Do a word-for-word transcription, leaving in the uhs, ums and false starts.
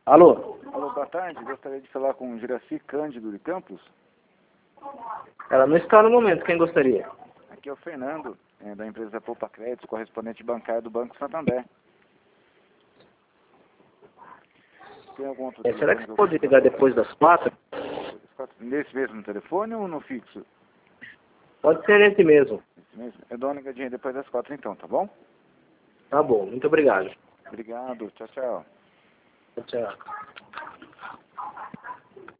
Alô? Alô, boa tarde. Gostaria de falar com o Juraci Cândido de Campos. Ela não está no momento, quem gostaria? Aqui é o Fernando, é, da empresa Poupa Crédito, correspondente bancário do Banco Santander. Tem algum outro É, será que telefone você eu pode posso ligar dar? depois das quatro? Nesse mesmo telefone ou no fixo? Pode ser esse mesmo. Esse mesmo? Eu dou uma ligadinha depois das quatro então, tá bom? Tá bom, muito obrigado. Obrigado, tchau, tchau. Tchau.